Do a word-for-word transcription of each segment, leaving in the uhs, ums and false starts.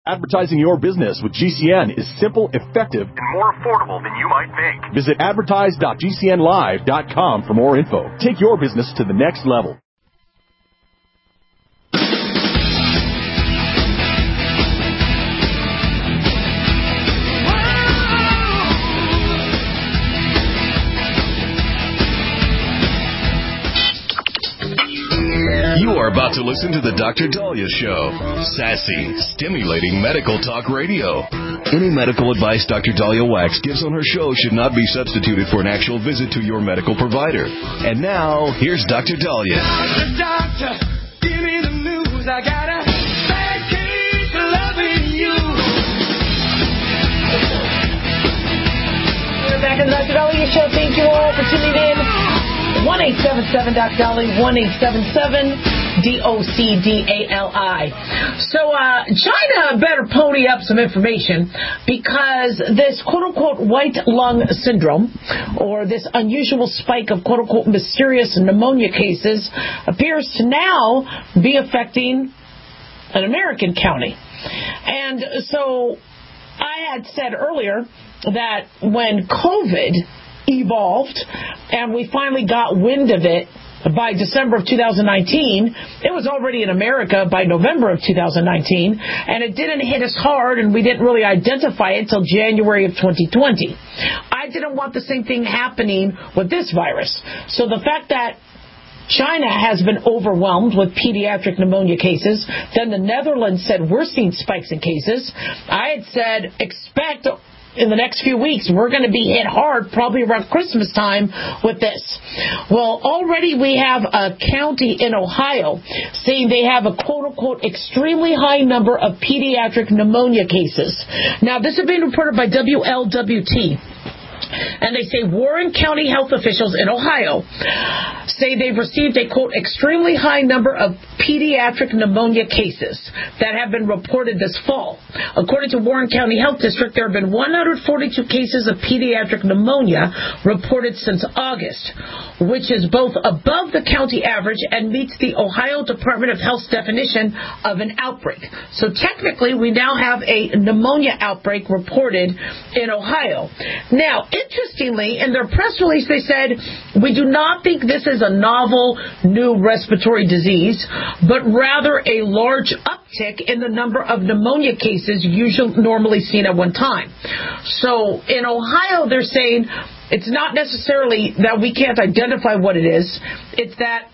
Advertising your business with G C N is simple, effective, and more affordable than you might think. Visit advertise dot g c n live dot com for more info. Take your business to the next level. You are about to listen to the Doctor Dahlia Show. Sassy, stimulating medical talk radio. Any medical advice Doctor Dahlia Wax gives on her show should not be substituted for an actual visit to your medical provider. And now, here's Doctor Dahlia. Doctor, doctor, give me the news. I got a bad case of loving you. We're back in the Doctor Dahlia Show. Thank you all for tuning in. one eight seven seven Doctor Dahlia, one eight seven seven D O C D A L I. So uh, China better pony up some information because this quote-unquote white lung syndrome, or this unusual spike of quote-unquote mysterious pneumonia cases, appears to now be affecting an American county. And so I had said earlier that when COVID evolved and we finally got wind of it by December of two thousand nineteen, it was already in America by November of two thousand nineteen, and it didn't hit us hard, and we didn't really identify it until January of twenty twenty. I didn't want the same thing happening with this virus. So the fact that China has been overwhelmed with pediatric pneumonia cases, then the Netherlands said we're seeing spikes in cases. I had said expect in the next few weeks, we're going to be hit hard, probably around Christmas time, with this. Well, already we have a county in Ohio saying they have a quote-unquote extremely high number of pediatric pneumonia cases. Now, this is being reported by W L W T. And they say Warren County health officials in Ohio say they've received a, quote, extremely high number of pediatric pneumonia cases that have been reported this fall. According to Warren County Health District, there have been one hundred forty-two cases of pediatric pneumonia reported since August, which is both above the county average and meets the Ohio Department of Health's definition of an outbreak. So technically, we now have a pneumonia outbreak reported in Ohio. Now, interestingly, in their press release, they said, we do not think this is a novel new respiratory disease, but rather a large uptick in the number of pneumonia cases usually normally seen at one time. So in Ohio, they're saying it's not necessarily that we can't identify what it is. It's that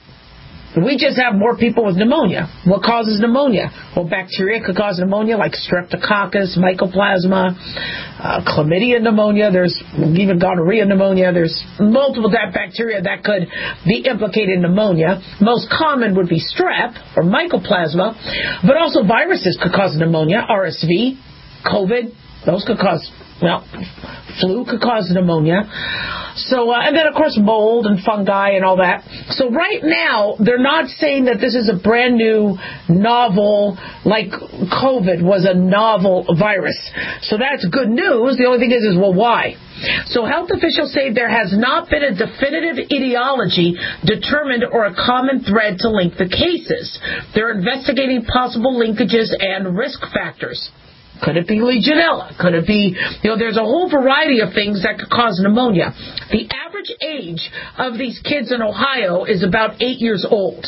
we just have more people with pneumonia. What causes pneumonia? Well, bacteria could cause pneumonia, like streptococcus, mycoplasma, uh, chlamydia pneumonia. There's even gonorrhea pneumonia. There's multiple that bacteria that could be implicated in pneumonia. Most common would be strep or mycoplasma, but also viruses could cause pneumonia. R S V, COVID, those could cause, well, flu could cause pneumonia. So, uh, and then, of course, mold and fungi and all that. So right now, they're not saying that this is a brand new, novel, like COVID was a novel virus. So that's good news. The only thing is, is well, why? So health officials say there has not been a definitive etiology determined or a common thread to link the cases. They're investigating possible linkages and risk factors. Could it be Legionella? Could it be, you know, there's a whole variety of things that could cause pneumonia. The average age of these kids in Ohio is about eight years old.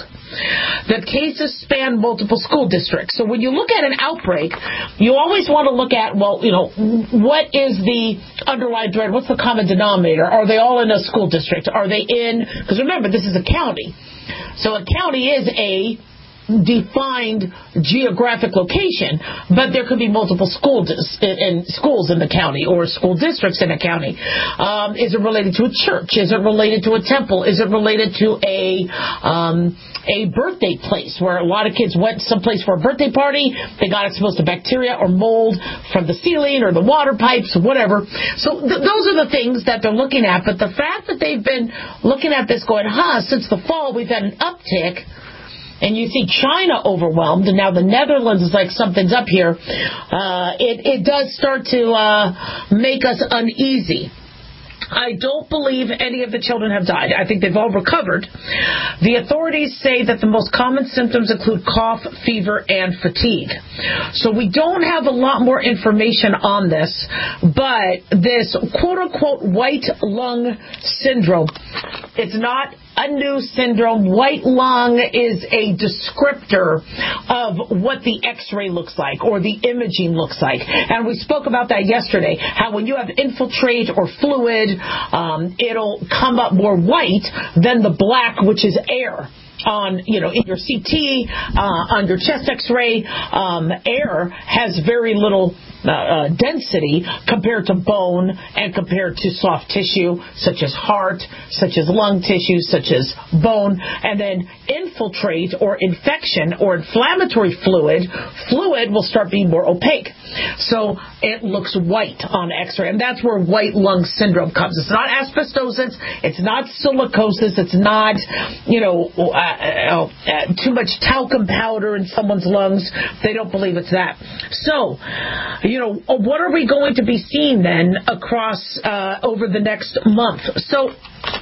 The cases span multiple school districts. So when you look at an outbreak, you always want to look at, well, you know, what is the underlying thread? What's the common denominator? Are they all in a school district? Are they in, because remember, this is a county. So a county is a defined geographic location, but there could be multiple school dis- in schools in the county or school districts in a county. Um, is it related to a church? Is it related to a temple? Is it related to a um, a birthday place where a lot of kids went someplace for a birthday party? They got exposed to bacteria or mold from the ceiling or the water pipes, whatever. So th- those are the things that they're looking at. But the fact that they've been looking at this going, huh, since the fall we've had an uptick. And you see China overwhelmed, and now the Netherlands is like something's up here. Uh, it, it does start to uh, make us uneasy. I don't believe any of the children have died. I think they've all recovered. The authorities say that the most common symptoms include cough, fever, and fatigue. So we don't have a lot more information on this, but this quote-unquote white lung syndrome, it's not a new syndrome. White lung is a descriptor of what the x-ray looks like or the imaging looks like. And we spoke about that yesterday, how when you have infiltrate or fluid, um, it'll come up more white than the black, which is air. On, you know, in your C T, uh, on your chest x-ray, um, air has very little uh, uh, density compared to bone and compared to soft tissue, such as heart, such as lung tissue, such as bone. And then infiltrate or infection or inflammatory fluid, fluid will start being more opaque. So it looks white on x-ray. And that's where white lung syndrome comes. It's not asbestosis. It's not silicosis. It's not, you know, uh, Uh, uh, too much talcum powder in someone's lungs. They don't believe it's that. So, you know, what are we going to be seeing then across uh, over the next month? So,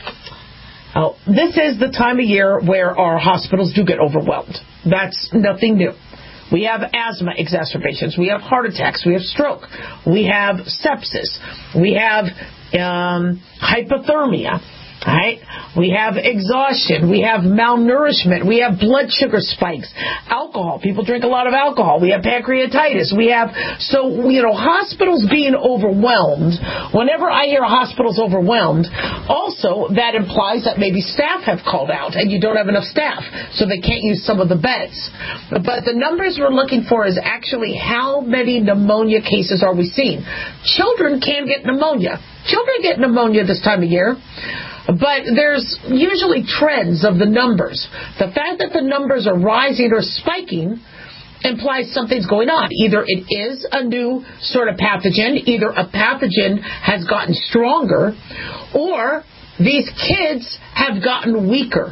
oh, this is the time of year where our hospitals do get overwhelmed. That's nothing new. We have asthma exacerbations. We have heart attacks. We have stroke. We have sepsis. We have um, hypothermia. Right? We have exhaustion. We have malnourishment. We have blood sugar spikes. Alcohol. People drink a lot of alcohol. We have pancreatitis. We have, so, you know, hospitals being overwhelmed. Whenever I hear hospitals overwhelmed, also that implies that maybe staff have called out and you don't have enough staff, so they can't use some of the beds. But the numbers we're looking for is actually how many pneumonia cases are we seeing. Children can get pneumonia. Children get pneumonia this time of year. But there's usually trends of the numbers. The fact that the numbers are rising or spiking implies something's going on. Either it is a new sort of pathogen, either a pathogen has gotten stronger, or these kids have gotten weaker.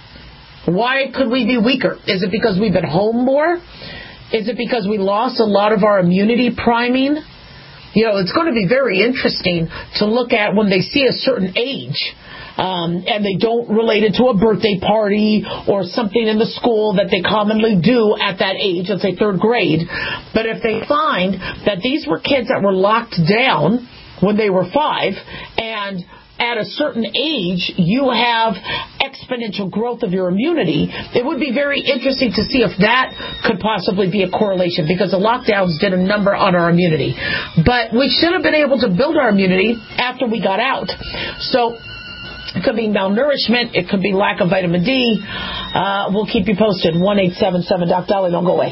Why could we be weaker? Is it because we've been home more? Is it because we lost a lot of our immunity priming? You know, it's going to be very interesting to look at when they see a certain age. Um, and they don't relate it to a birthday party or something in the school that they commonly do at that age, let's say third grade. But if they find that these were kids that were locked down when they were five, and at a certain age you have exponential growth of your immunity, it would be very interesting to see if that could possibly be a correlation, because the lockdowns did a number on our immunity. But we should have been able to build our immunity after we got out. So it could be malnourishment. It could be lack of vitamin D. Uh, we'll keep you posted. one eight seven seven Doc Dolly. Don't go away.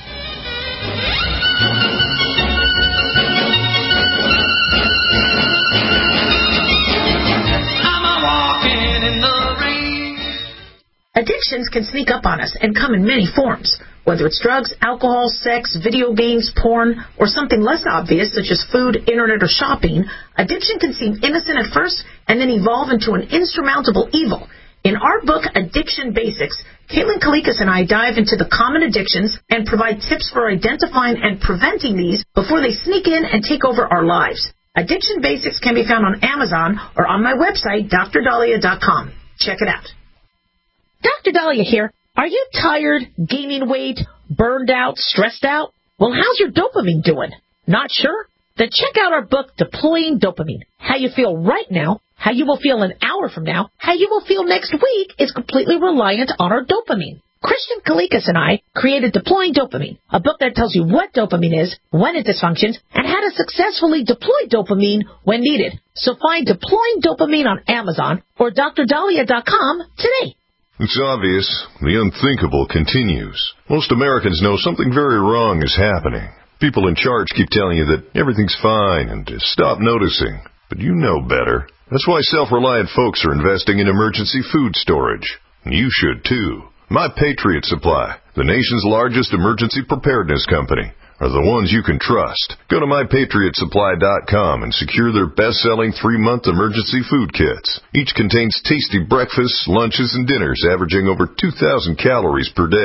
Addictions can sneak up on us and come in many forms. Whether it's drugs, alcohol, sex, video games, porn, or something less obvious such as food, internet, or shopping, addiction can seem innocent at first and then evolve into an insurmountable evil. In our book, Addiction Basics, Caitlin Kalikas and I dive into the common addictions and provide tips for identifying and preventing these before they sneak in and take over our lives. Addiction Basics can be found on Amazon or on my website, D R Dahlia dot com. Check it out. Doctor Dahlia here. Are you tired, gaining weight, burned out, stressed out? Well, how's your dopamine doing? Not sure? Then check out our book, Deploying Dopamine. How you feel right now, how you will feel an hour from now, how you will feel next week is completely reliant on our dopamine. Christian Kalikas and I created Deploying Dopamine, a book that tells you what dopamine is, when it dysfunctions, and how to successfully deploy dopamine when needed. So find Deploying Dopamine on Amazon or D R Dahlia dot com today. It's obvious. The unthinkable continues. Most Americans know something very wrong is happening. People in charge keep telling you that everything's fine and to stop noticing. But you know better. That's why self-reliant folks are investing in emergency food storage. And you should too. My Patriot Supply, the nation's largest emergency preparedness company, are the ones you can trust. Go to my patriot supply dot com and secure their best-selling three-month emergency food kits. Each contains tasty breakfasts, lunches, and dinners averaging over two thousand calories per day.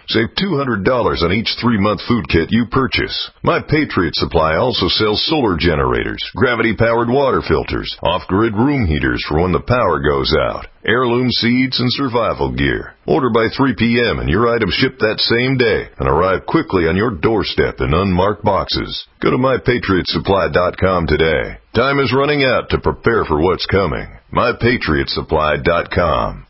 Save two hundred dollars on each three-month food kit you purchase. My Patriot Supply also sells solar generators, gravity-powered water filters, off-grid room heaters for when the power goes out, heirloom seeds, and survival gear. Order by three p.m. and your items ship that same day and arrive quickly on your doorstep in unmarked boxes. Go to my patriot supply dot com today. Time is running out to prepare for what's coming. my patriot supply dot com.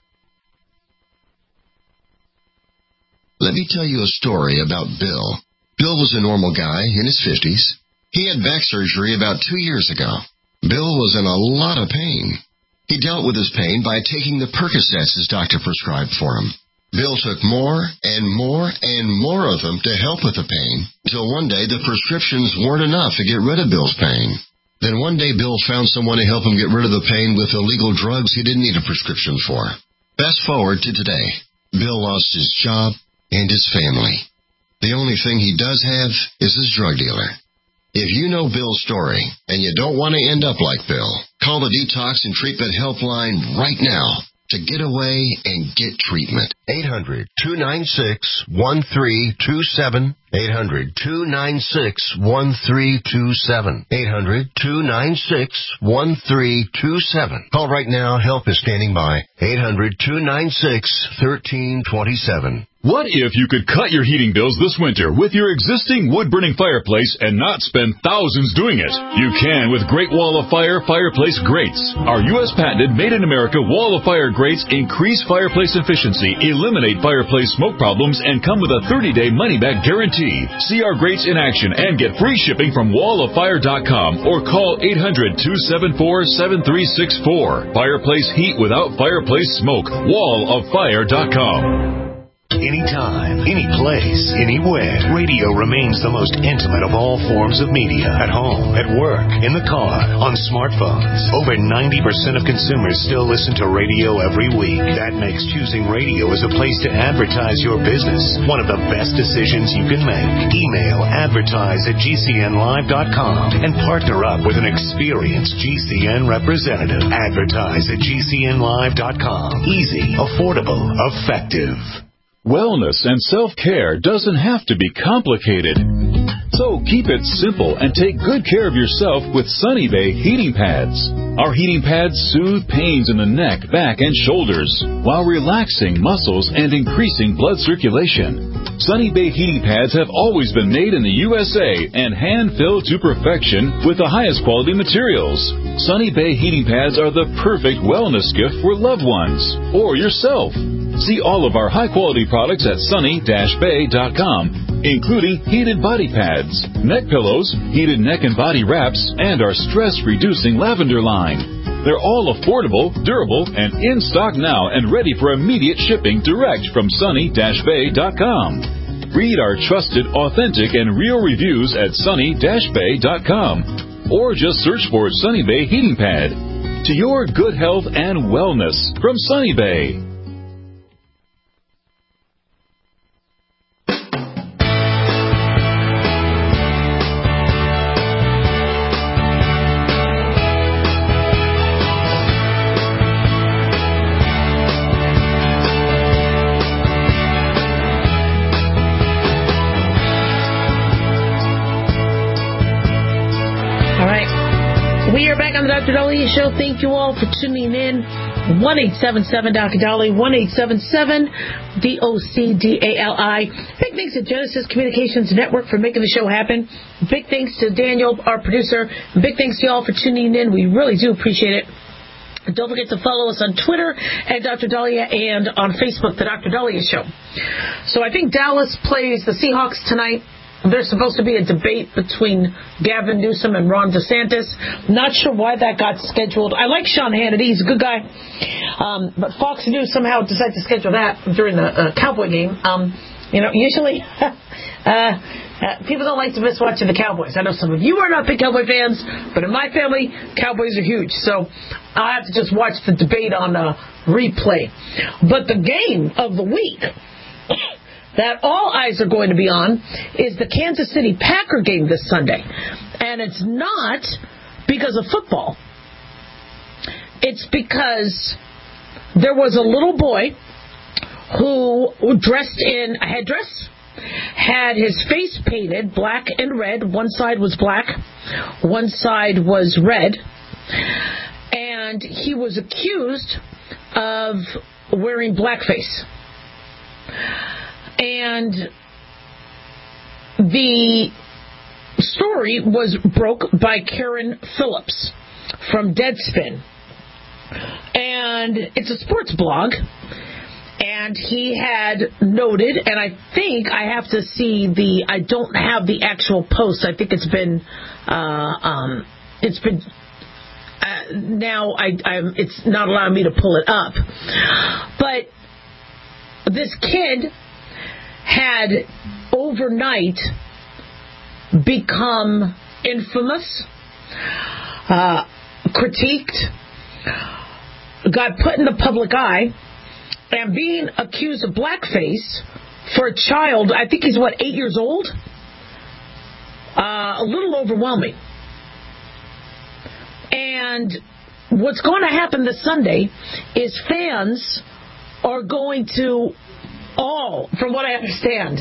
Let me tell you a story about Bill. Bill was a normal guy in his fifties. He had back surgery about two years ago. Bill was in a lot of pain. He dealt with his pain by taking the Percocets his doctor prescribed for him. Bill took more and more and more of them to help with the pain, until one day the prescriptions weren't enough to get rid of Bill's pain. Then one day Bill found someone to help him get rid of the pain with illegal drugs he didn't need a prescription for. Fast forward to today. Bill lost his job and his family. The only thing he does have is his drug dealer. If you know Bill's story and you don't want to end up like Bill, call the Detox and Treatment Helpline right now to get away and get treatment. eight hundred, two nine six, one three two seven. eight hundred, two nine six, one three two seven. eight hundred, two nine six, one three two seven. Call right now. Help is standing by. eight hundred, two nine six, one three two seven. What if you could cut your heating bills this winter with your existing wood-burning fireplace and not spend thousands doing it? You can with Great Wall of Fire Fireplace Grates. Our U S patented made-in-America Wall of Fire grates increase fireplace efficiency, eliminate fireplace smoke problems, and come with a thirty-day money-back guarantee. See our grates in action and get free shipping from wall of fire dot com or call eight hundred, two seven four, seven three six four. Fireplace heat without fireplace smoke. wall of fire dot com. Anytime, any place, anywhere, radio remains the most intimate of all forms of media. At home, at work, in the car, on smartphones. Over ninety percent of consumers still listen to radio every week. That makes choosing radio as a place to advertise your business one of the best decisions you can make. Email advertise at G C N live dot com and partner up with an experienced G C N representative. Advertise at G C N live dot com. Easy, affordable, effective. Wellness and self-care doesn't have to be complicated. So keep it simple and take good care of yourself with Sunny Bay heating pads. Our heating pads soothe pains in the neck, back, and shoulders while relaxing muscles and increasing blood circulation. Sunny Bay heating pads have always been made in the U S A and hand-filled to perfection with the highest quality materials. Sunny Bay heating pads are the perfect wellness gift for loved ones or yourself. See all of our high-quality products at sunny dash bay dot com, including heated body pads, neck pillows, heated neck and body wraps, and our stress-reducing lavender line. They're all affordable, durable, and in stock now and ready for immediate shipping direct from sunny dash bay dot com. Read our trusted, authentic, and real reviews at sunny dash bay dot com or just search for Sunny Bay Heating Pad. To your good health and wellness from Sunny Bay. We are back on the Doctor Dahlia Show. Thank you all for tuning in. one eight seven seven Doctor Dahlia, one eight seven seven D O C D A L I. Big thanks to Genesis Communications Network for making the show happen. Big thanks to Daniel, our producer. Big thanks to you all for tuning in. We really do appreciate it. Don't forget to follow us on Twitter at Doctor Dahlia and on Facebook, The Doctor Dahlia Show. So I think Dallas plays the Seahawks tonight. There's supposed to be a debate between Gavin Newsom and Ron DeSantis. Not sure why that got scheduled. I like Sean Hannity. He's a good guy. Um, but Fox News somehow decided to schedule that during the uh, Cowboy game. Um, you know, usually uh, uh, people don't like to miss watching the Cowboys. I know some of you are not big Cowboy fans, but in my family, Cowboys are huge. So I'll have to just watch the debate on uh, replay. But the game of the week that all eyes are going to be on is the Kansas City Packer game this Sunday. And it's not because of football. It's because there was a little boy who dressed in a headdress, had his face painted black and red. One side was black, one side was red. And he was accused of wearing blackface. And the story was broke by Karen Phillips from Deadspin. And it's a sports blog. And he had noted, and I think I have to see the, I don't have the actual post. I think it's been, uh, um, it's been, uh, now I, I'm, it's not allowing me to pull it up. But this kid had overnight become infamous, uh, critiqued, got put in the public eye, and being accused of blackface for a child, I think he's, what, eight years old? Uh, a little overwhelming. And what's going to happen this Sunday is fans are going to all, from what I understand,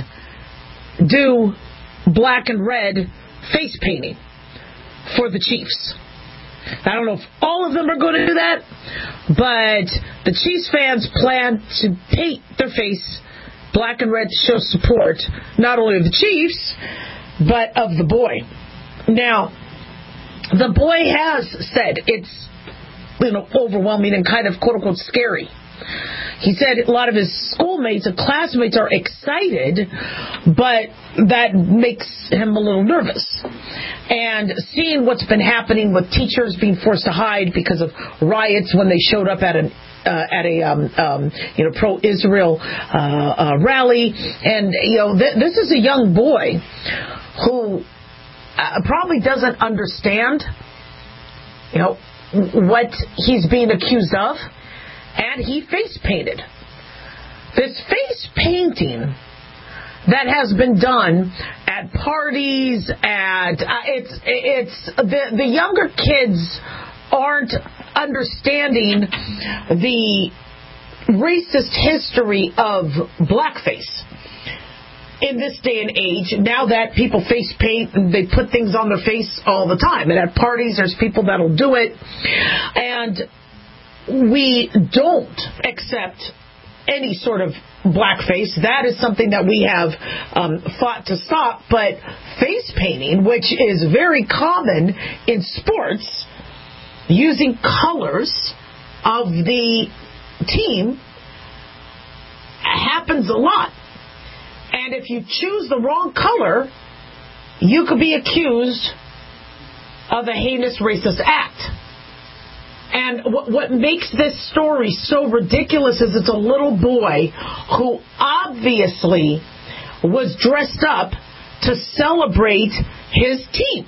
do black and red face painting for the Chiefs. I don't know if all of them are going to do that, but the Chiefs fans plan to paint their face black and red to show support, not only of the Chiefs, but of the boy. Now, the boy has said it's, you know, overwhelming and kind of quote-unquote scary. He said a lot of his schoolmates and classmates are excited, but that makes him a little nervous. And seeing what's been happening with teachers being forced to hide because of riots when they showed up at an uh, at a um, um, you know pro-Israel uh, uh, rally, and you know th- this is a young boy who uh, probably doesn't understand you know what he's being accused of. And he face painted. This face painting that has been done at parties, at uh, it's it's the the younger kids aren't understanding the racist history of blackface in this day and age. Now that people face paint, they put things on their face all the time, and at parties there's people that'll do it, and we don't accept any sort of blackface. That is something that we have um, fought to stop. But face painting, which is very common in sports, using colors of the team, happens a lot. And if you choose the wrong color, you could be accused of a heinous racist act. And what, what makes this story so ridiculous is it's a little boy who obviously was dressed up to celebrate his team.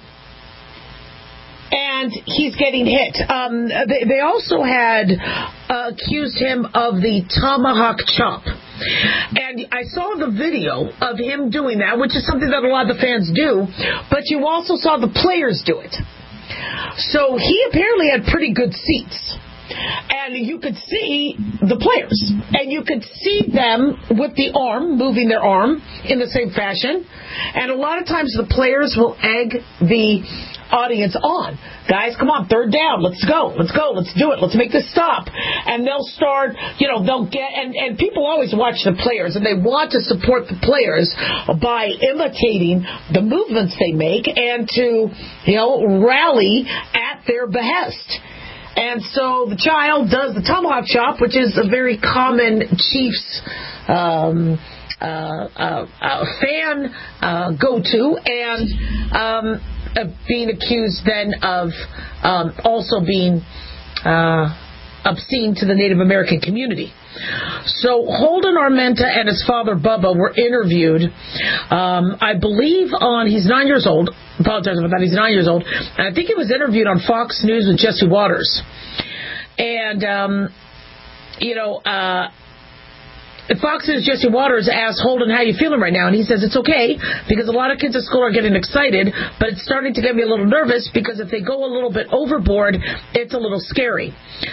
And he's getting hit. Um, they, they also had uh, accused him of the tomahawk chop. And I saw the video of him doing that, which is something that a lot of the fans do, but you also saw the players do it. So he apparently had pretty good seats. And you could see the players. And you could see them with the arm, moving their arm in the same fashion. And a lot of times the players will egg the audience on. Guys, come on, third down, let's go, let's go, let's do it, let's make this stop. And they'll start, you know, they'll get, and, and people always watch the players, and they want to support the players by imitating the movements they make and to, you know, rally at their behest. And so the child does the tomahawk chop, which is a very common Chiefs um, uh, uh, uh, fan uh, go-to, and um, uh, being accused then of um, also being uh, obscene to the Native American community. So Holden Armenta and his father Bubba were interviewed, um, I believe on, he's nine years old, apologize about that, he's nine years old, and I think he was interviewed on Fox News with Jesse Waters. And, um, you know, uh, Fox News Jesse Waters asked Holden, how are you feeling right now? And he says, it's okay, because a lot of kids at school are getting excited, but it's starting to get me a little nervous, because if they go a little bit overboard, it's a little scary.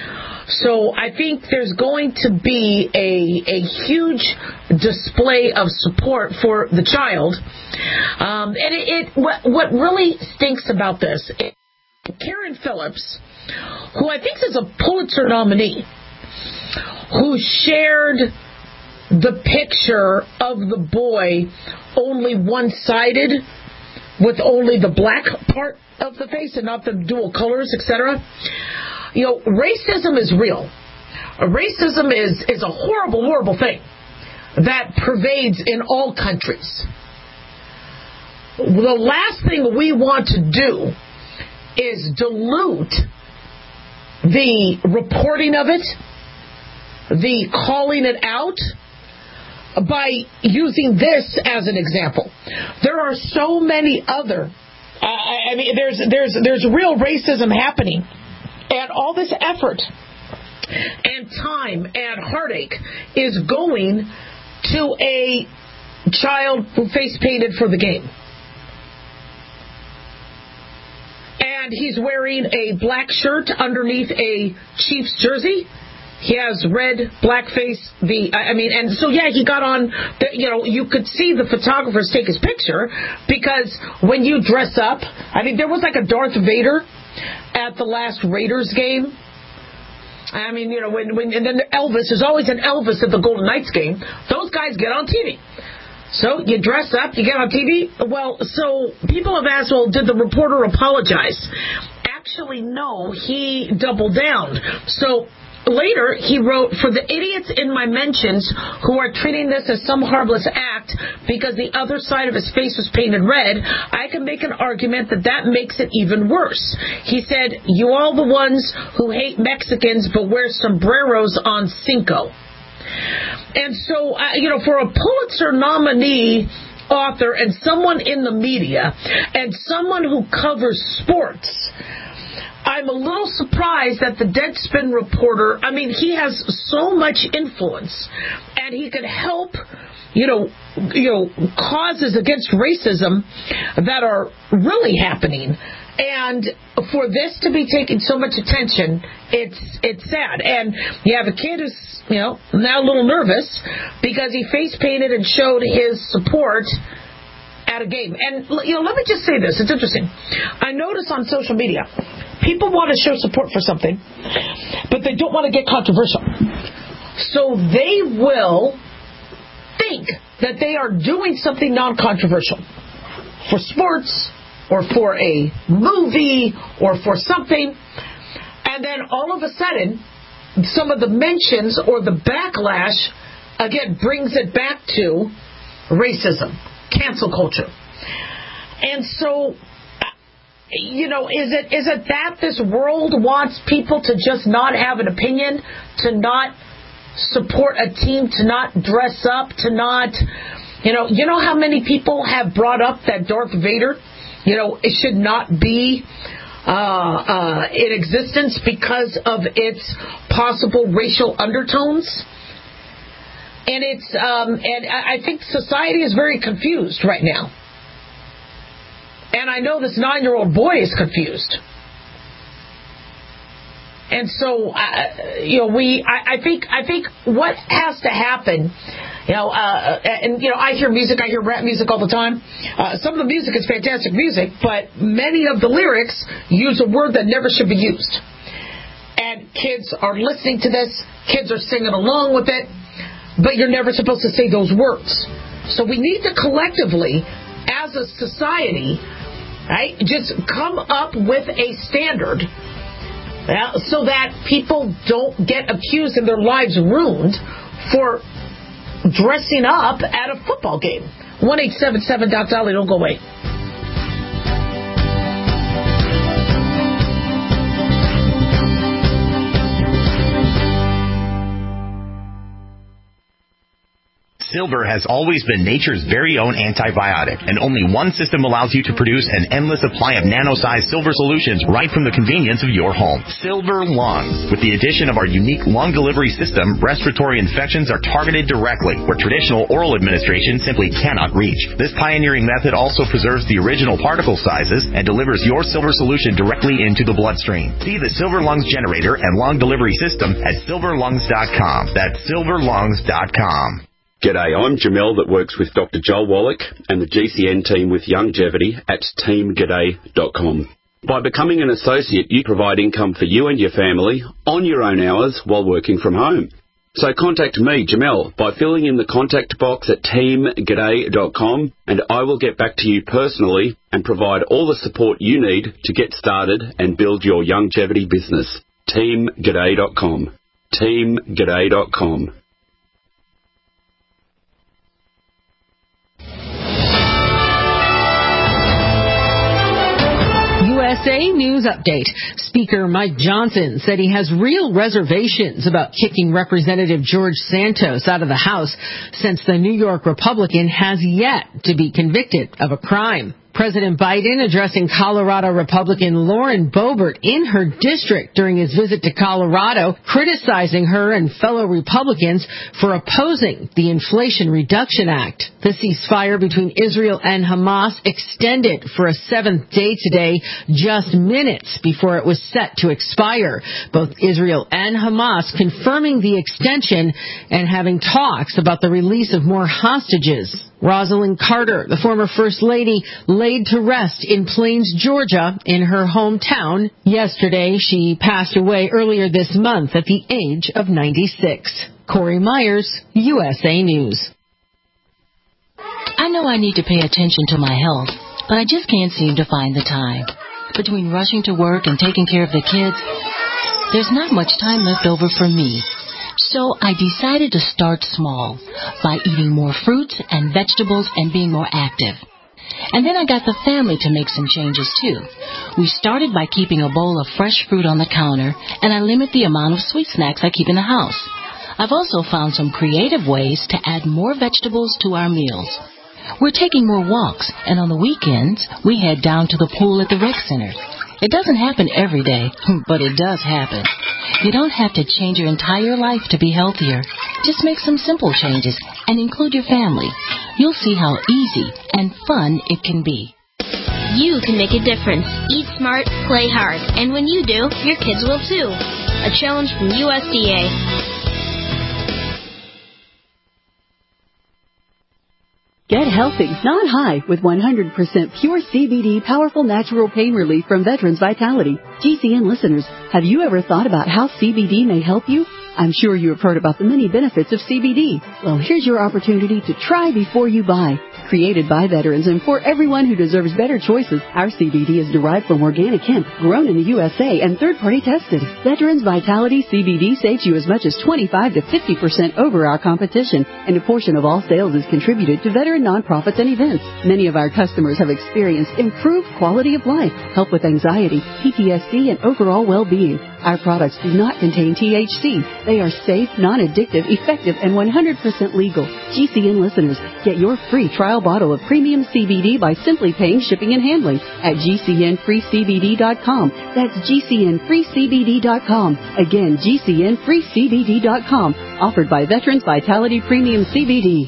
So I think there's going to be a, a huge display of support for the child. Um, and it, it what, what really stinks about this, it, Karen Phillips, who I think is a Pulitzer nominee, who shared the picture of the boy only one-sided, with only the black part of the face and not the dual colors, et cetera. You know, racism is real. Racism is, is a horrible, horrible thing that pervades in all countries. The last thing we want to do is dilute the reporting of it, the calling it out, by using this as an example. There are so many other, uh, I mean, there's there's there's real racism happening, and all this effort and time and heartache is going to a child who face painted for the game. And he's wearing a black shirt underneath a Chiefs jersey. He has red blackface. The I mean, and so yeah, he got on. The, you know, you could see the photographers take his picture, because when you dress up, I mean, there was like a Darth Vader at the last Raiders game. I mean, you know, when when and then Elvis, there's always an Elvis at the Golden Knights game. Those guys get on T V. So you dress up, you get on T V. Well, so people have asked, well, did the reporter apologize? Actually, no, he doubled down. So later, he wrote, for the idiots in my mentions who are treating this as some harmless act because the other side of his face was painted red, I can make an argument that that makes it even worse. He said, you all the ones who hate Mexicans but wear sombreros on Cinco. And so, uh, you know, for a Pulitzer nominee author and someone in the media and someone who covers sports, I'm a little surprised that the Deadspin reporter, I mean, he has so much influence, and he could help, you know, you know, causes against racism that are really happening. And for this to be taking so much attention, it's it's sad. And you have a kid who's, you know, now a little nervous because he face painted and showed his support at a game. And, you know, let me just say this. It's interesting. I notice on social media, people want to show support for something, but they don't want to get controversial. So they will think that they are doing something non-controversial for sports or for a movie or for something, and then all of a sudden, some of the mentions or the backlash, again, brings it back to racism, cancel culture. And so, you know, is it is it that this world wants people to just not have an opinion, to not support a team, to not dress up, to not, you know, you know how many people have brought up that Darth Vader, you know, it should not be uh, uh, in existence because of its possible racial undertones? And it's um, and I think society is very confused right now. And I know this nine-year-old boy is confused. And so, uh, you know, we, I, I think, I think what has to happen, you know, uh, and, you know, I hear music, I hear rap music all the time. Uh, some of the music is fantastic music, but many of the lyrics use a word that never should be used. And kids are listening to this, kids are singing along with it, but you're never supposed to say those words. So we need to collectively, as a society, right, just come up with a standard, uh, so that people don't get accused and their lives ruined for dressing up at a football game. one eight seven seven Doc Dolly, don't go away. Silver has always been nature's very own antibiotic, and only one system allows you to produce an endless supply of nano-sized silver solutions right from the convenience of your home. Silver Lungs. With the addition of our unique lung delivery system, respiratory infections are targeted directly, where traditional oral administration simply cannot reach. This pioneering method also preserves the original particle sizes and delivers your silver solution directly into the bloodstream. See the Silver Lungs generator and lung delivery system at silver lungs dot com. That's silver lungs dot com. G'day, I'm Jamel that works with Doctor Joel Wallach and the G C N team with Longevity at team g'day dot com. By becoming an associate, you provide income for you and your family on your own hours while working from home. So contact me, Jamel, by filling in the contact box at team g'day dot com, and I will get back to you personally and provide all the support you need to get started and build your longevity business. team g'day dot com. team g'day dot com. U S A News Update. Speaker Mike Johnson said he has real reservations about kicking Representative George Santos out of the House since the New York Republican has yet to be convicted of a crime. President Biden addressing Colorado Republican Lauren Boebert in her district during his visit to Colorado, criticizing her and fellow Republicans for opposing the Inflation Reduction Act. The ceasefire between Israel and Hamas extended for a seventh day today, just minutes before it was set to expire. Both Israel and Hamas confirming the extension and having talks about the release of more hostages. Rosalind Carter, the former First Lady, laid to rest in Plains, Georgia, in her hometown. Yesterday, she passed away earlier this month at the age of ninety-six. Corey Myers, U S A News. I know I need to pay attention to my health, but I just can't seem to find the time. Between rushing to work and taking care of the kids, there's not much time left over for me. So I decided to start small by eating more fruits and vegetables and being more active. And then I got the family to make some changes too. We started by keeping a bowl of fresh fruit on the counter, and I limit the amount of sweet snacks I keep in the house. I've also found some creative ways to add more vegetables to our meals. We're taking more walks, and on the weekends, we head down to the pool at the rec center. It doesn't happen every day, but it does happen. You don't have to change your entire life to be healthier. Just make some simple changes and include your family. You'll see how easy and fun it can be. You can make a difference. Eat smart, play hard. And when you do, your kids will too. A challenge from U S D A. Get healthy, not high, with one hundred percent pure C B D powerful natural pain relief from Veterans Vitality. G C N listeners, have you ever thought about how C B D may help you? I'm sure you have heard about the many benefits of C B D. Well, here's your opportunity to try before you buy. Created by veterans and for everyone who deserves better choices, our C B D is derived from organic hemp, grown in the U S A and third-party tested. Veterans Vitality C B D saves you as much as twenty-five to fifty percent over our competition, and a portion of all sales is contributed to veteran nonprofits and events. Many of our customers have experienced improved quality of life, help with anxiety, P T S D, and overall well-being. Our products do not contain T H C. They are safe, non-addictive, effective, and one hundred percent legal. G C N listeners, get your free trial bottle of premium C B D by simply paying shipping and handling at G C N free C B D dot com. That's G C N free C B D dot com. Again, G C N free C B D dot com. Offered by Veterans Vitality Premium C B D.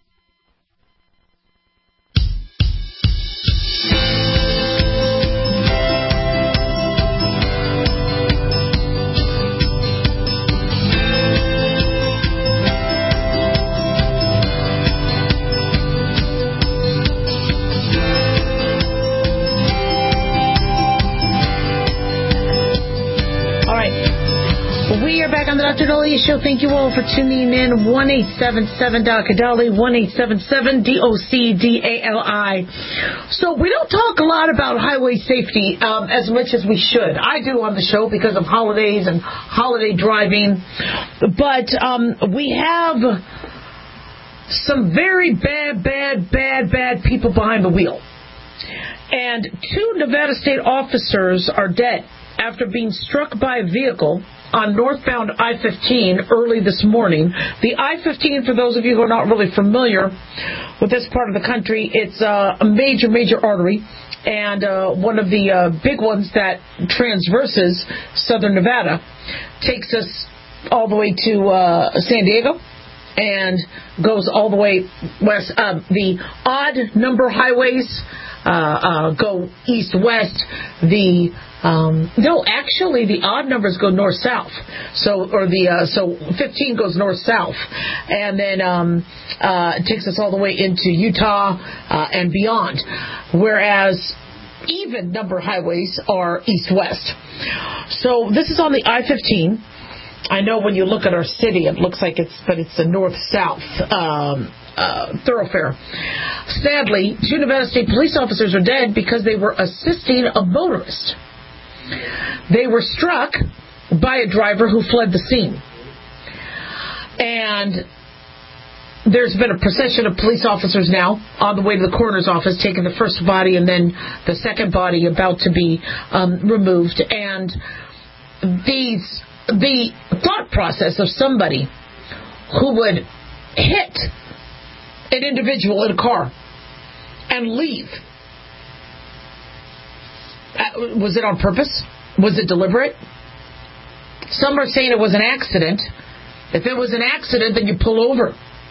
On the Doctor Dahlia Show, thank you all for tuning in. one eight seven seven Doctor Dali, one eight seven seven D O C D A L I. So we don't talk a lot about highway safety um, as much as we should. I do on the show because of holidays and holiday driving. But um, we have some very bad, bad, bad, bad people behind the wheel. And two Nevada State officers are dead after being struck by a vehicle on northbound I fifteen early this morning. The I fifteen, for those of you who are not really familiar with this part of the country, it's uh, a major, major artery, and uh, one of the uh, big ones that transverses southern Nevada, takes us all the way to uh, San Diego and goes all the way west. Uh, the odd number highways uh, uh, go east-west. The um, no, actually, the odd numbers go north-south. So, or the uh, so fifteen goes north-south, and then um, uh, it takes us all the way into Utah uh, and beyond. Whereas even number highways are east-west. So this is on the I fifteen. I know when you look at our city, it looks like it's, but it's a north-south um, uh, thoroughfare. Sadly, two Nevada State police officers are dead because they were assisting a motorist. They were struck by a driver who fled the scene. And there's been a procession of police officers now on the way to the coroner's office, taking the first body and then the second body about to be um, removed. And these... the thought process of somebody who would hit an individual in a car and leave. Uh, was it on purpose? Was it deliberate? Some are saying it was an accident. If it was an accident, then you pull over.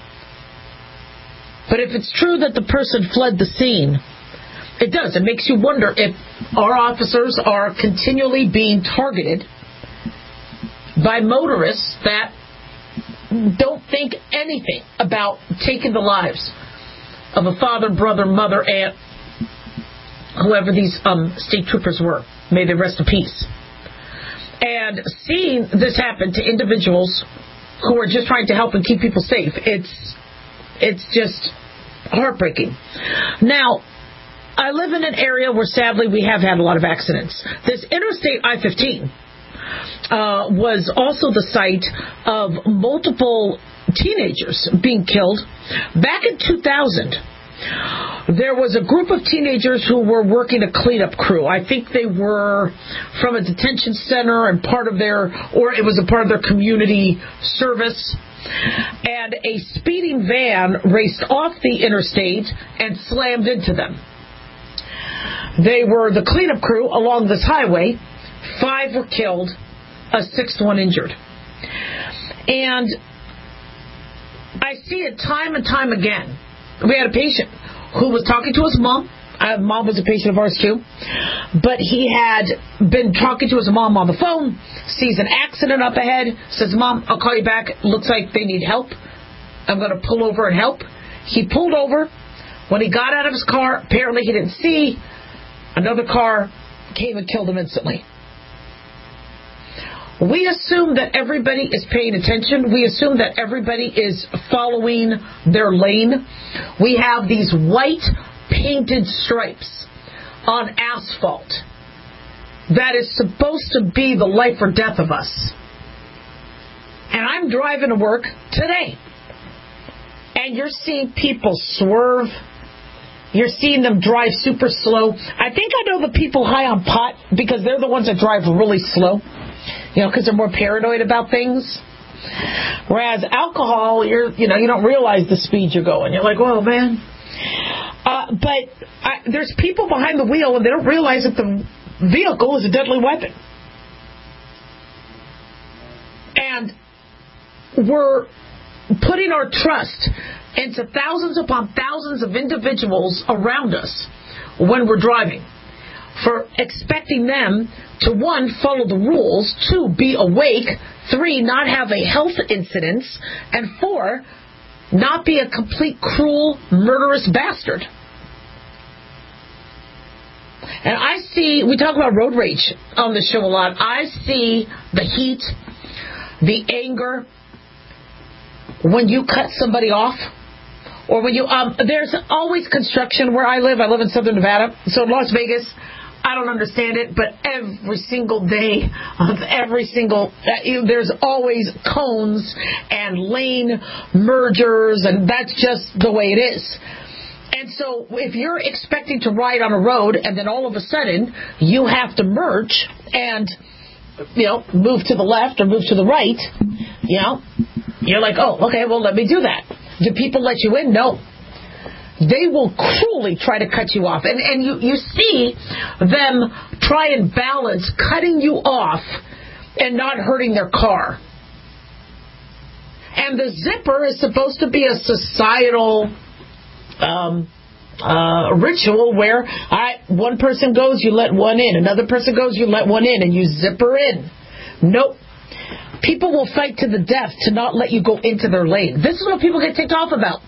But if it's true that the person fled the scene, it does. It makes you wonder if our officers are continually being targeted by motorists that don't think anything about taking the lives of a father, brother, mother, aunt, whoever these um, state troopers were. May they rest in peace. And seeing this happen to individuals who are just trying to help and keep people safe, it's it's just heartbreaking. Now, I live in an area where sadly we have had a lot of accidents. This Interstate I fifteen Uh, was also the site of multiple teenagers being killed. Back in two thousand, there was a group of teenagers who were working a cleanup crew. I think they were from a detention center and part of their, or it was a part of their community service. And a speeding van raced off the interstate and slammed into them. They were the cleanup crew along this highway. Five were killed, a sixth one injured. And I see it time and time again. We had a patient who was talking to his mom. Uh, mom was a patient of ours too. But he had been talking to his mom on the phone, sees an accident up ahead, says, "Mom, I'll call you back. Looks like they need help. I'm going to pull over and help." He pulled over. When he got out of his car, apparently he didn't see. Another car came and killed him instantly. We assume that everybody is paying attention. We assume that everybody is following their lane. We have these white painted stripes on asphalt that is supposed to be the life or death of us. And I'm driving to work today, and you're seeing people swerve. You're seeing them drive super slow. I think I know the people high on pot because they're the ones that drive really slow. You know, because they're more paranoid about things. Whereas alcohol, you're, you know, you don't realize the speed you're going. You're like, "Whoa, man." Uh, but I, there's people behind the wheel and they don't realize that the vehicle is a deadly weapon. And we're putting our trust into thousands upon thousands of individuals around us when we're driving, for expecting them to, one, follow the rules, two, be awake, three, not have a health incident, and four, not be a complete, cruel, murderous bastard. And I see, we talk about road rage on the show a lot. I see the heat, the anger, when you cut somebody off, or when you, um, there's always construction where I live. I live in southern Nevada. So in Las Vegas, I don't understand it, but every single day of every single, uh, you, there's always cones and lane mergers, and that's just the way it is. And so if you're expecting to ride on a road and then all of a sudden you have to merge, and you know, move to the left or move to the right, you know, you're like, oh, okay, well, let me do that. Do people let you in? No. They will cruelly try to cut you off. And, and you, you see them try and balance cutting you off and not hurting their car. And the zipper is supposed to be a societal um, uh, ritual where I, one person goes, you let one in. Another person goes, you let one in, and you zipper in. Nope. People will fight to the death to not let you go into their lane. This is what people get ticked off about.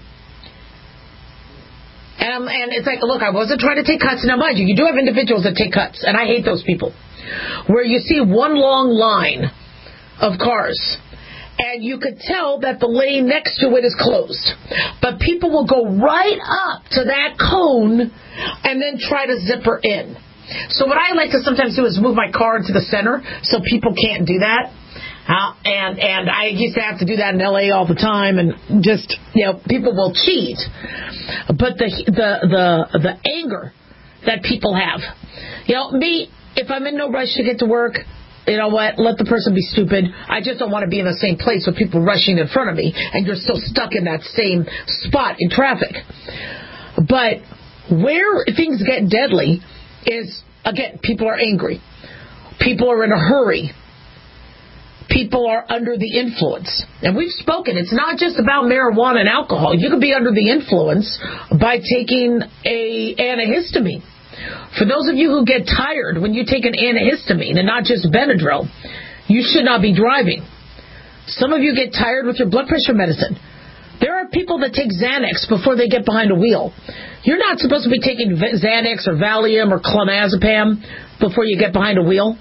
Um, and it's like, look, I wasn't trying to take cuts. Now, mind you, you do have individuals that take cuts, and I hate those people, where you see one long line of cars, and you could tell that the lane next to it is closed. But people will go right up to that cone and then try to zipper in. So what I like to sometimes do is move my car into the center so people can't do that. Uh, and and I used to have to do that in L A all the time, and just, you know, people will cheat. But the the the the anger that people have, you know, me, if I'm in no rush to get to work, you know what, let the person be stupid. I just don't want to be in the same place with people rushing in front of me, and you're still stuck in that same spot in traffic. But where things get deadly is, again, people are angry. People are in a hurry. People are under the influence. And we've spoken, it's not just about marijuana and alcohol. You can be under the influence by taking a antihistamine. For those of you who get tired when you take an antihistamine and not just Benadryl, you should not be driving. Some of you get tired with your blood pressure medicine. There are people that take Xanax before they get behind a wheel. You're not supposed to be taking Xanax or Valium or clonazepam before you get behind a wheel.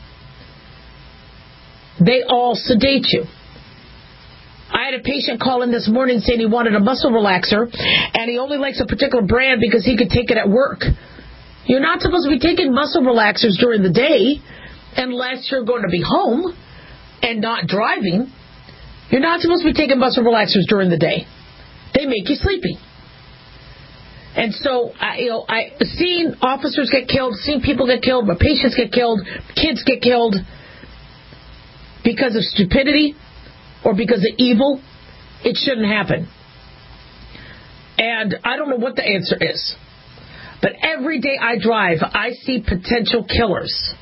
They all sedate you. I had a patient call in this morning saying he wanted a muscle relaxer, and he only likes a particular brand because he could take it at work. You're not supposed to be taking muscle relaxers during the day unless you're going to be home and not driving. You're not supposed to be taking muscle relaxers during the day. They make you sleepy. And so, I, you know, I seen officers get killed, seen people get killed, but patients get killed, kids get killed because of stupidity or because of evil. It shouldn't happen. And I don't know what the answer is. But every day I drive, I see potential killers.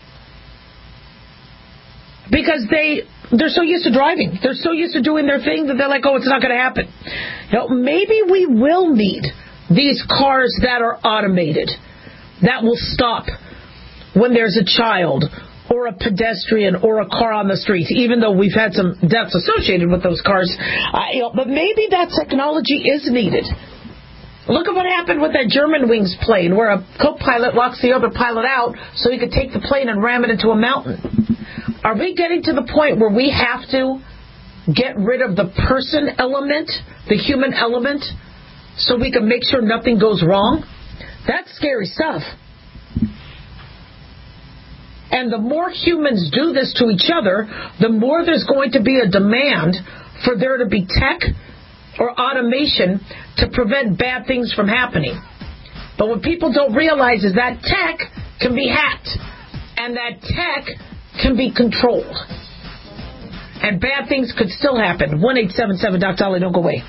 Because they, they're so used to driving. They're so used to doing their thing that they're like, oh, it's not going to happen. You know, maybe we will need these cars that are automated, that will stop when there's a child or a pedestrian or a car on the street, even though we've had some deaths associated with those cars. Uh, you know, but maybe that technology is needed. Look at what happened with that Germanwings plane, where a co-pilot locks the other pilot out so he could take the plane and ram it into a mountain. Are we getting to the point where we have to get rid of the person element, the human element, so we can make sure nothing goes wrong? That's scary stuff. And the more humans do this to each other, the more there's going to be a demand for there to be tech or automation to prevent bad things from happening. But what people don't realize is that tech can be hacked, and that tech can be controlled. And bad things could still happen. one eight seven seven Doc Dolly, don't go away.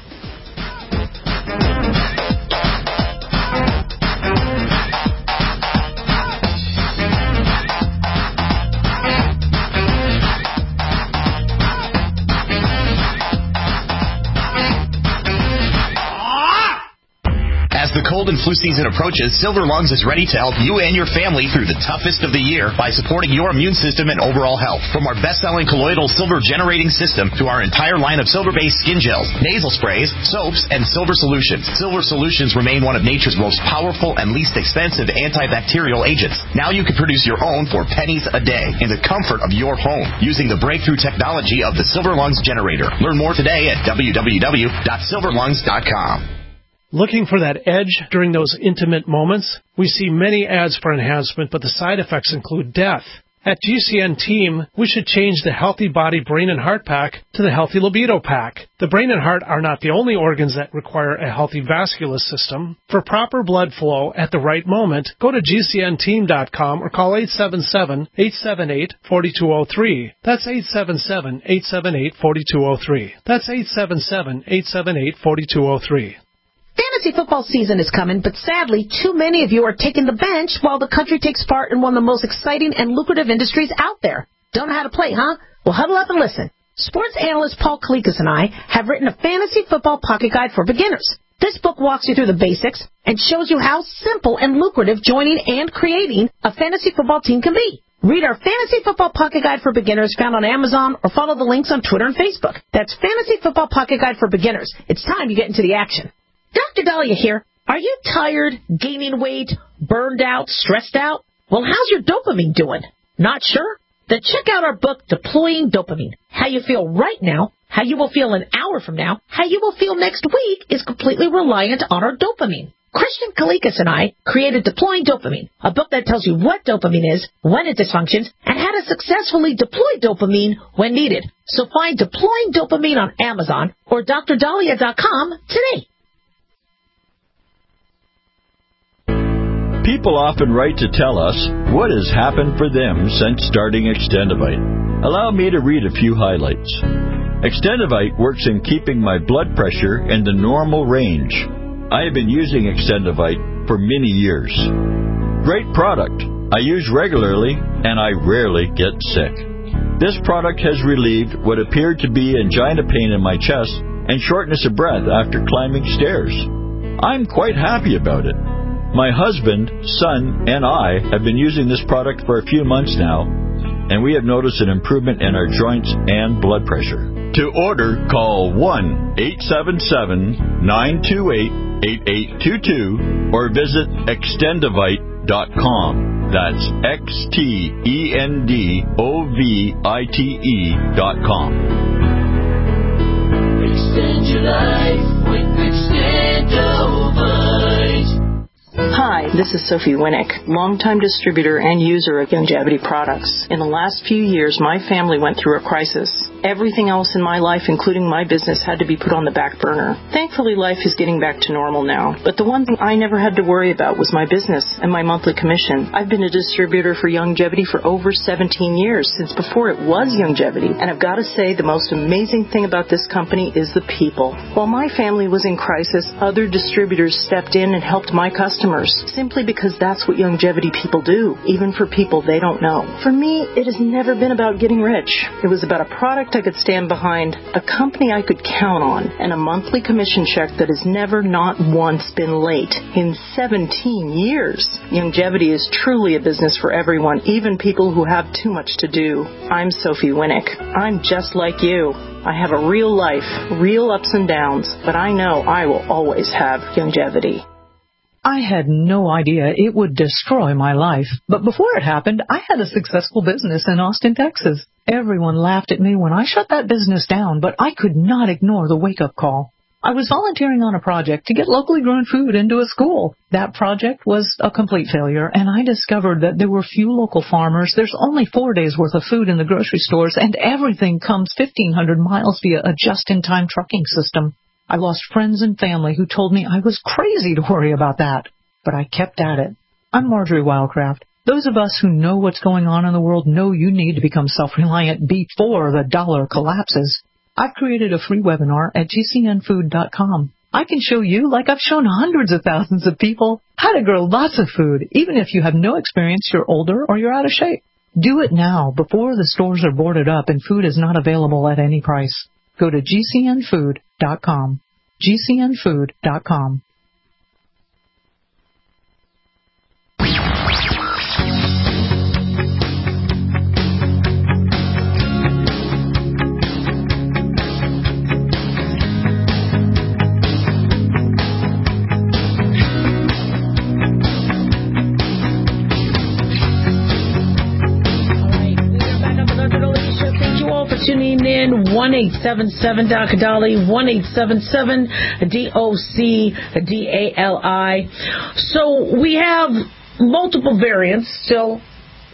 As the cold and flu season approaches, Silver Lungs is ready to help you and your family through the toughest of the year by supporting your immune system and overall health. From our best-selling colloidal silver generating system to our entire line of silver-based skin gels, nasal sprays, soaps, and silver solutions. Silver solutions remain one of nature's most powerful and least expensive antibacterial agents. Now you can produce your own for pennies a day in the comfort of your home using the breakthrough technology of the Silver Lungs generator. Learn more today at w w w dot silver lungs dot com. Looking for that edge during those intimate moments? We see many ads for enhancement, but the side effects include death. At G C N Team, we should change the Healthy Body, Brain, and Heart Pack to the Healthy Libido Pack. The brain and heart are not the only organs that require a healthy vascular system. For proper blood flow at the right moment, go to G C N team dot com or call eight seven seven, eight seven eight, four two zero three. That's eight seven seven, eight seven eight, four two zero three. That's eight seven seven, eight seven eight, four two zero three. Fantasy football season is coming, but sadly, too many of you are taking the bench while the country takes part in one of the most exciting and lucrative industries out there. Don't know how to play, huh? Well, huddle up and listen. Sports analyst Paul Kalikas and I have written a fantasy football pocket guide for beginners. This book walks you through the basics and shows you how simple and lucrative joining and creating a fantasy football team can be. Read our Fantasy Football Pocket Guide for Beginners found on Amazon or follow the links on Twitter and Facebook. That's Fantasy Football Pocket Guide for Beginners. It's time to get into the action. Doctor Dahlia here. Are you tired, gaining weight, burned out, stressed out? Well, how's your dopamine doing? Not sure? Then check out our book, Deploying Dopamine. How you feel right now, how you will feel an hour from now, how you will feel next week is completely reliant on our dopamine. Christian Kalikas and I created Deploying Dopamine, a book that tells you what dopamine is, when it dysfunctions, and how to successfully deploy dopamine when needed. So find Deploying Dopamine on Amazon or D R dahlia dot com today. People often write to tell us what has happened for them since starting Extendivite. Allow me to read a few highlights. Extendivite works in keeping my blood pressure in the normal range. I have been using Extendivite for many years. Great product. I use regularly and I rarely get sick. This product has relieved what appeared to be angina pain in my chest and shortness of breath after climbing stairs. I'm quite happy about it. My husband, son, and I have been using this product for a few months now, and we have noticed an improvement in our joints and blood pressure. To order, call one eight seven seven, nine two eight, eight eight two two or visit extendivite dot com. That's X T E N D O V I T E dot com. Extend your life with Extendivite. Hi, this is Sophie Winnick, longtime distributor and user of Youngevity products. In the last few years, my family went through a crisis. Everything else in my life, including my business, had to be put on the back burner. Thankfully, life is getting back to normal now. But the one thing I never had to worry about was my business and my monthly commission. I've been a distributor for Youngevity for over seventeen years, since before it was Youngevity. And I've got to say, the most amazing thing about this company is the people. While my family was in crisis, other distributors stepped in and helped my customers, simply because that's what Youngevity people do, even for people they don't know. For me, it has never been about getting rich. It was about a product I could stand behind, a company I could count on, and a monthly commission check that has never not once been late in seventeen years. Youngevity is truly a business for everyone, even people who have too much to do. I'm Sophie Winnick. I'm just like you. I have a real life, real ups and downs, but I know I will always have Youngevity. I had no idea it would destroy my life, but before it happened, I had a successful business in Austin, Texas. Everyone laughed at me when I shut that business down, but I could not ignore the wake-up call. I was volunteering on a project to get locally grown food into a school. That project was a complete failure, and I discovered that there were few local farmers, there's only four days' worth of food in the grocery stores, and everything comes fifteen hundred miles via a just-in-time trucking system. I lost friends and family who told me I was crazy to worry about that, but I kept at it. I'm Marjorie Wildcraft. Those of us who know what's going on in the world know you need to become self-reliant before the dollar collapses. I've created a free webinar at G C N food dot com. I can show you, like I've shown hundreds of thousands of people, how to grow lots of food, even if you have no experience, you're older, or you're out of shape. Do it now, before the stores are boarded up and food is not available at any price. Go to G C N food dot com. G C N food dot com. Tuning in, one eight seven seven D O C D A L I, one eight seven seven D O C D A L I. So we have multiple variants still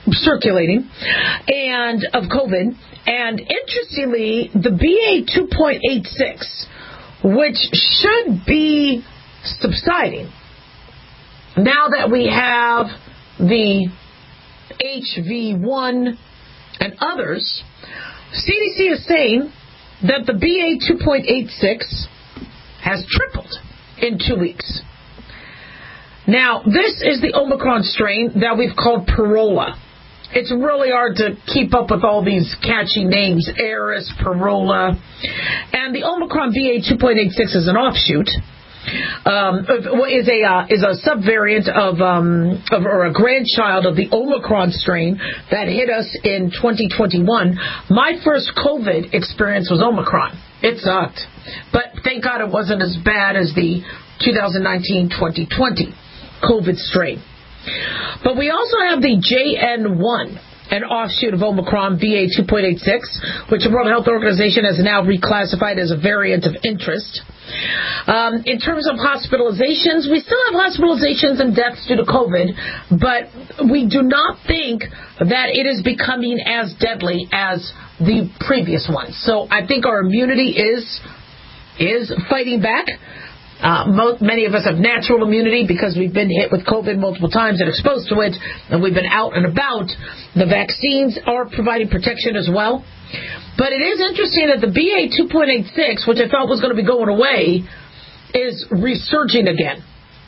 circulating and of COVID. And interestingly, the B A two point eight six, which should be subsiding now that we have the H V one and others, C D C is saying that the B A two point eight six has tripled in two weeks. Now, this is the Omicron strain that we've called Parola. It's really hard to keep up with all these catchy names, Eris, Parola. And the Omicron B A two point eight six is an offshoot. Um, is a uh, is a subvariant of, um, of or a grandchild of the Omicron strain that hit us in twenty twenty-one. My first COVID experience was Omicron. It sucked, but thank God it wasn't as bad as the twenty nineteen twenty twenty COVID strain. But we also have the J N one, an offshoot of Omicron B A two point eight six, which the World Health Organization has now reclassified as a variant of interest. Um, in terms of hospitalizations, we still have hospitalizations and deaths due to COVID, but we do not think that it is becoming as deadly as the previous one. So I think our immunity is is fighting back. Uh, most, many of us have natural immunity because we've been hit with COVID multiple times and exposed to it, and we've been out and about. The vaccines are providing protection as well. But it is interesting that the B A two point eight six, which I thought was going to be going away, is resurging again.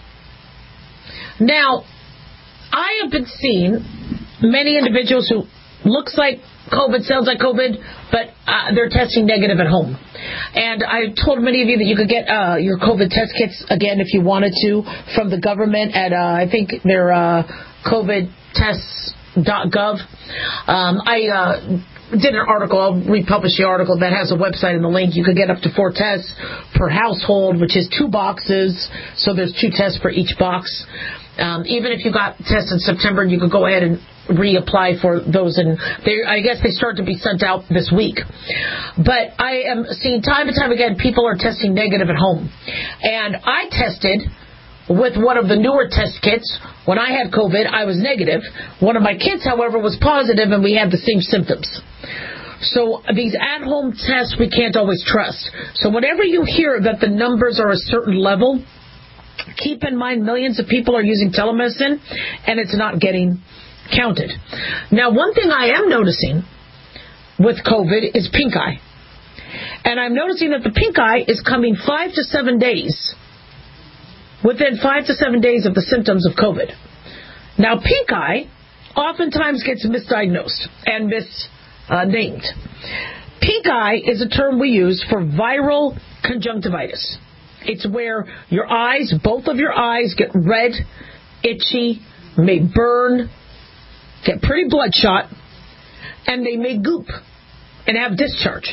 Now, I have been seeing many individuals who looks like COVID, sounds like COVID, but uh, they're testing negative at home. And I told many of you that you could get uh, your COVID test kits again if you wanted to from the government at, uh, I think they're uh, covid tests dot gov. Um, I uh, did an article, I'll republish the article that has a website and the link. You could get up to four tests per household, which is two boxes, so there's two tests for each box. Um, even if you got tests in September, you could go ahead and reapply for those, and they, I guess they start to be sent out this week. But I am seeing time and time again people are testing negative at home. And I tested with one of the newer test kits. When I had COVID, I was negative. One of my kids, however, was positive, and we had the same symptoms. So these at-home tests we can't always trust. So whenever you hear that the numbers are a certain level, keep in mind millions of people are using telemedicine, and it's not getting counted. Now, one thing I am noticing with COVID is pink eye. And I'm noticing that the pink eye is coming five to seven days, within five to seven days of the symptoms of COVID. Now, pink eye oftentimes gets misdiagnosed and misnamed. Pink eye is a term we use for viral conjunctivitis. It's where your eyes, both of your eyes, get red, itchy, may burn, get pretty bloodshot, and they may goop and have discharge.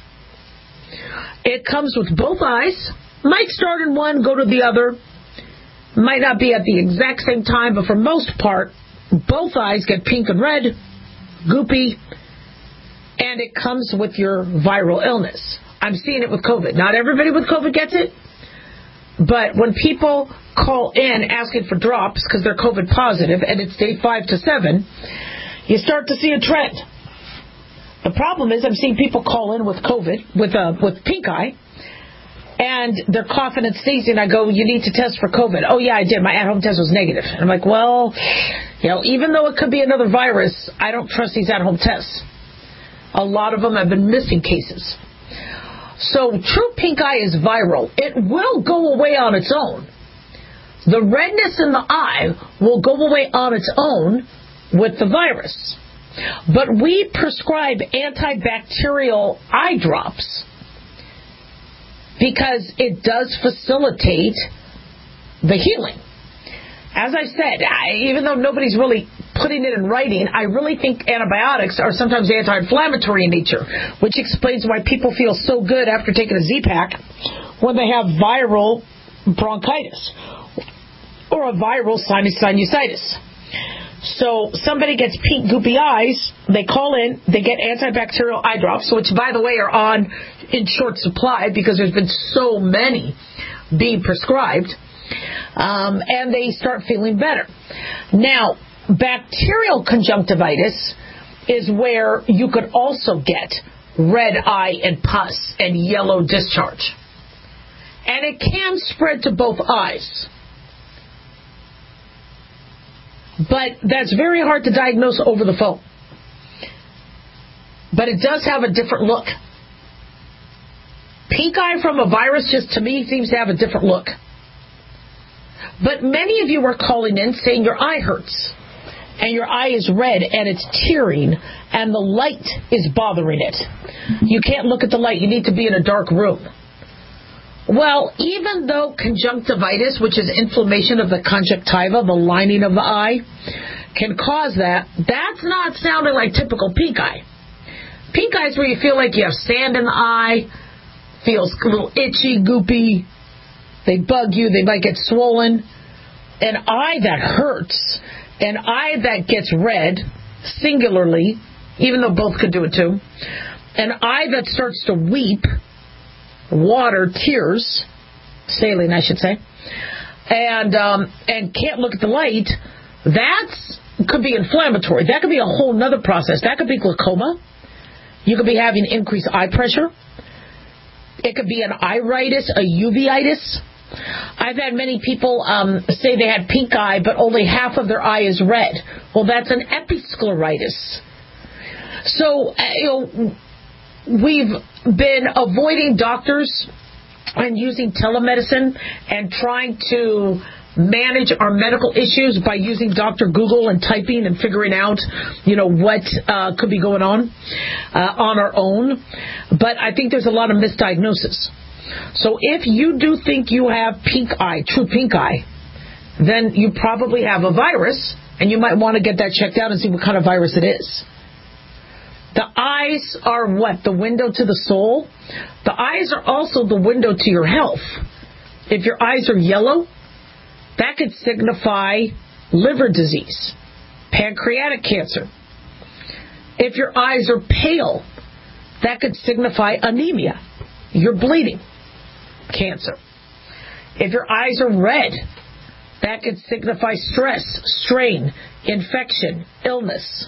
It comes with both eyes. Might start in one, go to the other. Might not be at the exact same time, but for most part, both eyes get pink and red, goopy, and it comes with your viral illness. I'm seeing it with COVID. Not everybody with COVID gets it, but when people call in asking for drops because they're COVID positive and it's day five to seven, you start to see a trend. The problem is I'm seeing people call in with COVID, with uh, with pink eye, and they're coughing and sneezing. I go, you need to test for COVID. Oh, yeah, I did. My at-home test was negative. And I'm like, well, you know, even though it could be another virus, I don't trust these at-home tests. A lot of them have been missing cases. So true pink eye is viral. It will go away on its own. The redness in the eye will go away on its own with the virus. But we prescribe antibacterial eye drops because it does facilitate the healing. As I said, I, even though nobody's really putting it in writing, I really think antibiotics are sometimes anti-inflammatory in nature, which explains why people feel so good after taking a Z-Pak when they have viral bronchitis or a viral sinus sinusitis. So somebody gets pink, goopy eyes, they call in, they get antibacterial eye drops, which, by the way, are on in short supply because there's been so many being prescribed, um, and they start feeling better. Now, bacterial conjunctivitis is where you could also get red eye and pus and yellow discharge. And it can spread to both eyes. But that's very hard to diagnose over the phone. But it does have a different look. Pink eye from a virus just to me seems to have a different look. But many of you are calling in saying your eye hurts. And your eye is red and it's tearing and the light is bothering it. You can't look at the light. You need to be in a dark room. Well, even though conjunctivitis, which is inflammation of the conjunctiva, the lining of the eye, can cause that, that's not sounding like typical pink eye. Pink eye is where you feel like you have sand in the eye, feels a little itchy, goopy, they bug you, they might get swollen. An eye that hurts, an eye that gets red, singularly, even though both could do it too, an eye that starts to weep, water, tears, saline, I should say, and um, and can't look at the light, that could be inflammatory. That could be a whole nother process. That could be glaucoma. You could be having increased eye pressure. It could be an iritis, a uveitis. I've had many people um, say they had pink eye, but only half of their eye is red. Well, that's an episcleritis. So, uh, you know, we've been avoiding doctors and using telemedicine and trying to manage our medical issues by using Doctor Google and typing and figuring out, you know, what uh, could be going on uh, on our own. But I think there's a lot of misdiagnosis. So if you do think you have pink eye, true pink eye, then you probably have a virus, and you might want to get that checked out and see what kind of virus it is. The eyes are what? The window to the soul? The eyes are also the window to your health. If your eyes are yellow, that could signify liver disease, pancreatic cancer. If your eyes are pale, that could signify anemia. You're bleeding. Cancer. If your eyes are red, that could signify stress, strain, infection, illness.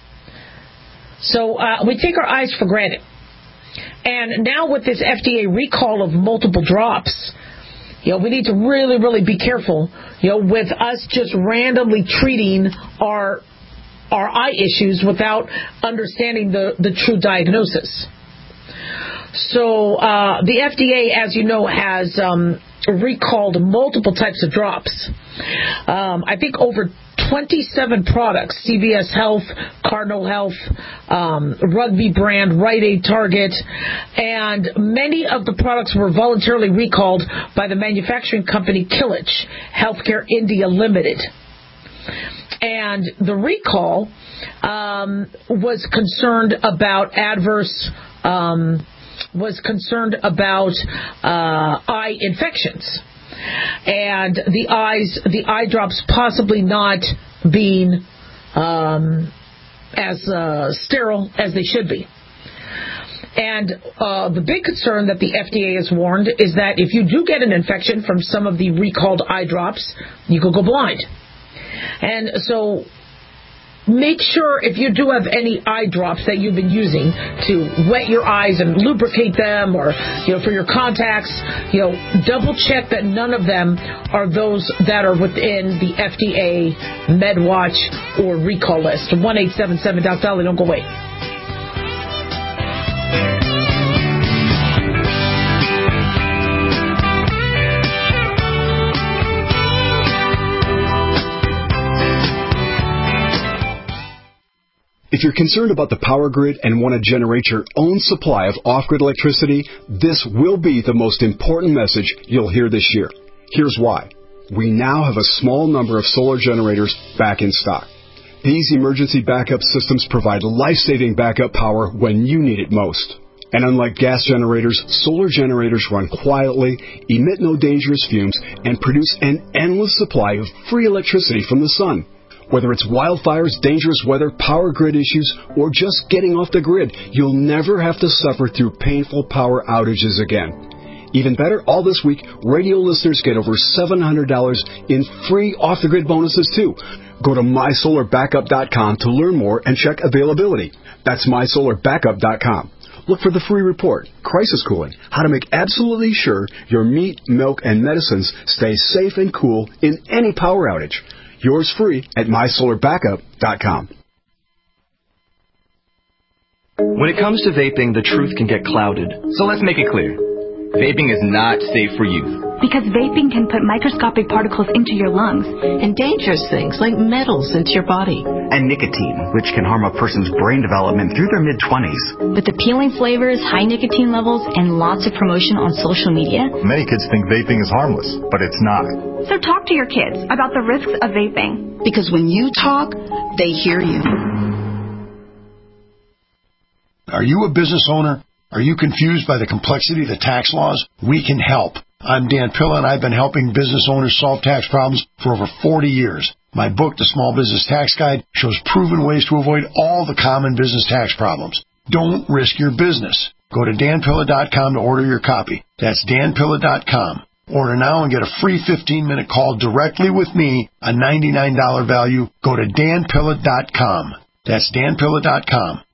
So uh, we take our eyes for granted. And now with this F D A recall of multiple drops, you know, we need to really, really be careful, you know, with us just randomly treating our our eye issues without understanding the, the true diagnosis. So uh, the F D A, as you know, has um, recalled multiple types of drops. Um, I think over twenty-seven products, C V S Health, Cardinal Health, um, Rugby Brand, Rite Aid, Target, and many of the products were voluntarily recalled by the manufacturing company Killich Healthcare India Limited. And the recall um, was concerned about adverse um was concerned about uh, eye infections and the eyes, the eye drops possibly not being um, as uh, sterile as they should be. And uh, the big concern that the F D A has warned is that if you do get an infection from some of the recalled eye drops, you could go blind. And so make sure if you do have any eye drops that you've been using to wet your eyes and lubricate them, or, you know, for your contacts, you know, double check that none of them are those that are within the F D A MedWatch or recall list. one eight seven seven Doc Dolly, don't go away. If you're concerned about the power grid and want to generate your own supply of off-grid electricity, this will be the most important message you'll hear this year. Here's why. We now have a small number of solar generators back in stock. These emergency backup systems provide life-saving backup power when you need it most. And unlike gas generators, solar generators run quietly, emit no dangerous fumes, and produce an endless supply of free electricity from the sun. Whether it's wildfires, dangerous weather, power grid issues, or just getting off the grid, you'll never have to suffer through painful power outages again. Even better, all this week, radio listeners get over seven hundred dollars in free off-the-grid bonuses, too. Go to my solar backup dot com to learn more and check availability. That's my solar backup dot com. Look for the free report, Crisis Cooling, how to make absolutely sure your meat, milk, and medicines stay safe and cool in any power outage. Yours free at my solar backup dot com. When it comes to vaping, the truth can get clouded. So let's make it clear. Vaping is not safe for youth. Because vaping can put microscopic particles into your lungs. And dangerous things like metals into your body. And nicotine, which can harm a person's brain development through their mid-twenties. With appealing flavors, high nicotine levels, and lots of promotion on social media. Many kids think vaping is harmless, but it's not. So talk to your kids about the risks of vaping. Because when you talk, they hear you. Are you a business owner? Are you confused by the complexity of the tax laws? We can help. I'm Dan Pilla, and I've been helping business owners solve tax problems for over forty years. My book, The Small Business Tax Guide, shows proven ways to avoid all the common business tax problems. Don't risk your business. Go to dan pilla dot com to order your copy. That's dan pilla dot com. Order now and get a free fifteen-minute call directly with me, a ninety-nine dollars value. Go to dan pilla dot com. That's dan pilla dot com.